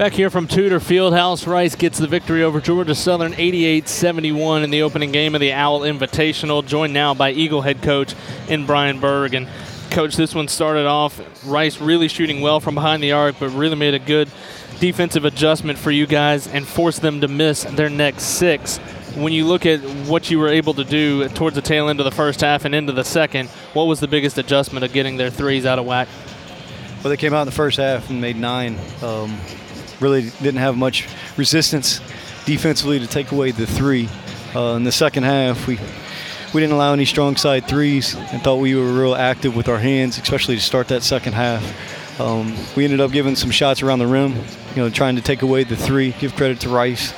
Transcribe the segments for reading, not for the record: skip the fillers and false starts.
Back here from Tudor Fieldhouse, Rice gets the victory over Georgia Southern 88-71 in the opening game of the Owl Invitational, joined now by Eagle head coach in Brian Berg. And Coach, this one started off, Rice really shooting well from behind the arc, but really made a good defensive adjustment for you guys and forced them to miss their next 6. When you look at what you were able to do towards the tail end of the first half and into the second, what was the biggest adjustment of getting their threes out of whack? Well, they came out in the first half and made 9. Really didn't have much resistance defensively to take away the 3. In the second half, we didn't allow any strong side threes and thought we were real active with our hands, especially to start that second half. We ended up giving some shots around the rim, trying to take away the 3. Give credit to Rice.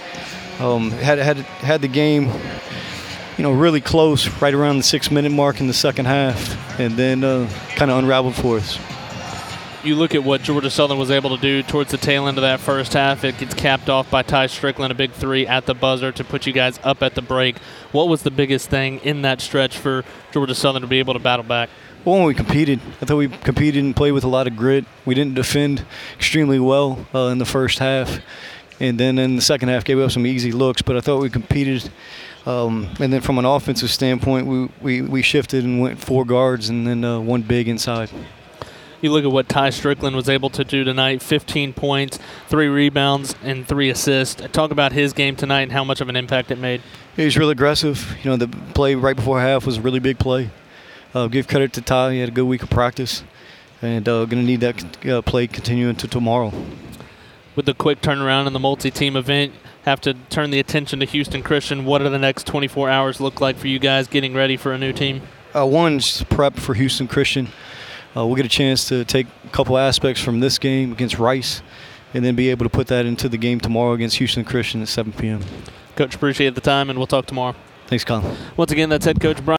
Had the game, really close, right around the 6-minute mark in the second half, and then kind of unraveled for us. You look at what Georgia Southern was able to do towards the tail end of that first half. It gets capped off by Ty Strickland, a big 3 at the buzzer to put you guys up at the break. What was the biggest thing in that stretch for Georgia Southern to be able to battle back? Well, when we competed, I thought we competed and played with a lot of grit. We didn't defend extremely well in the first half, and then in the second half gave up some easy looks, but I thought we competed. And then from an offensive standpoint, we shifted and went 4 guards and then 1 big inside. You look at what Ty Strickland was able to do tonight, 15 points, 3 rebounds, and 3 assists. Talk about his game tonight and how much of an impact it made. He was really aggressive. The play right before half was a really big play. Give credit to Ty. He had a good week of practice, and going to need that play continuing to tomorrow. With the quick turnaround in the multi-team event, have to turn the attention to Houston Christian. What do the next 24 hours look like for you guys getting ready for a new team? One is prep for Houston Christian. We'll get a chance to take a couple aspects from this game against Rice and then be able to put that into the game tomorrow against Houston Christian at 7 p.m. Coach, appreciate the time, and we'll talk tomorrow. Thanks, Colin. Once again, that's head coach Brian.